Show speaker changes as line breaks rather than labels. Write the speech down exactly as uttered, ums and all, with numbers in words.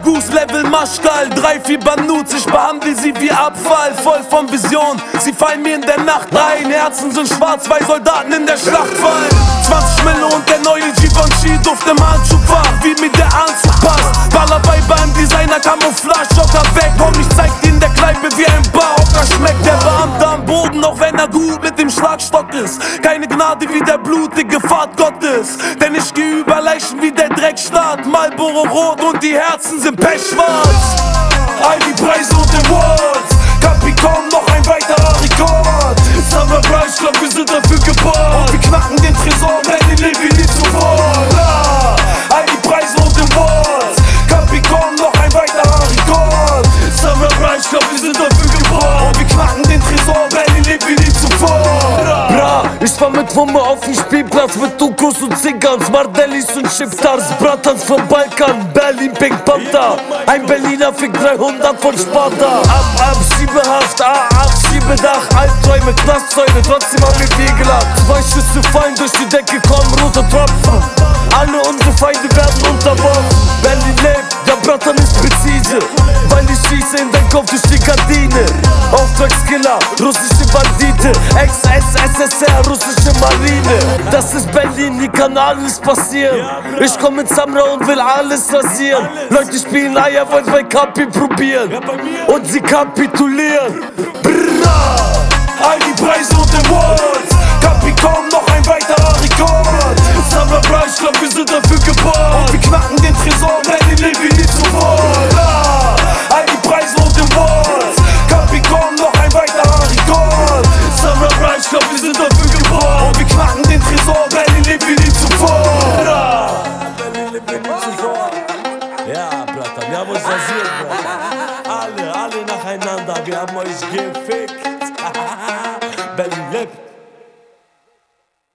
Goose Level Maschkal, drei, vier Banuts, ich behandle sie wie Abfall, voll von Vision, sie fallen mir in der Nacht ein. Herzen sind schwarz, weil Soldaten in der Schlacht fallen. Zwanzig Mille und der neue Givenchy duft im Handschuhfach, wie mir der Anzug passt. Ballerei beim Designer, Camouflage, Joker weg. Komm, ich zeig dir in der Kneipe wie ein Barocker schmeckt. Der Beamte am Boden, auch wenn er gut mit dem Schlagstock ist. Keine Gnade wie der blutige Pfad Gottes, denn ich geh über Leichen wie der Dreckstaat. Marlboro rot und die Herzen sind pechschwarz. All die Preise und Awards, Capi, komm, noch ein weiterer Rekord. Summer Price, ich glaub, wir sind dafür geboren. Und wir knacken den Tresor, Berlin lebt wie nie zuvor. Ja, all die Preise und Awards, Capi, komm, noch ein weiterer Rekord. Summer Price, ich glaub, wir sind dafür geboren. Und wir knacken den Tresor, Berlin lebt wie nie zuvor. Bra, ich fahr mit Wumme auf den Spielplatz mit Dukus und Zingans, Mardellis und Chipstars, Bratans vom Balkan, Berlin, Pink Panther. Ein Berliner fickt dreihundert von Sparta. Ab, ab, Schiebehaft, A acht, Schiebedach, Albträume, Knastzäune, trotzdem haben wir viel gelacht. Zwei Schüsse fallen durch die Decke, kommen rote Tropfen. Alle unsere Feinde werden unterworfen. Berlin lebt, der Bratan ist präzise, weil ich schieße in dein Kopf durch die Gardine. Auftragskiller, russische Bandite, Ex-S S S R, russische Marine. Das ist Berlin, hier kann alles passieren. Ich komm mit Samra und will alles rasieren. Leute spielen Eier, wollen bei Capi probieren und sie kapitulieren. Brrrr. All die Preise und Awards, Capi, komm, noch ein weiterer Rekord. Summer Price, ich glaub, wir sind dafür geboren. Und wir knacken den Tresor, Berlin lebt wie nie zuvor. Ja, all die Preise und Awards, Capi, komm, noch ein weiterer Rekord. Summer Price, ich glaub, wir sind dafür geboren. Und wir knacken den Tresor, Berlin lebt wie nie zuvor. Ja, Berlin lebt wie nie zuvor. Ja, Bratan, wir haben uns rasiert, Bratan. Alle, alle nacheinander, wir haben euch gefickt. Berlin lebt.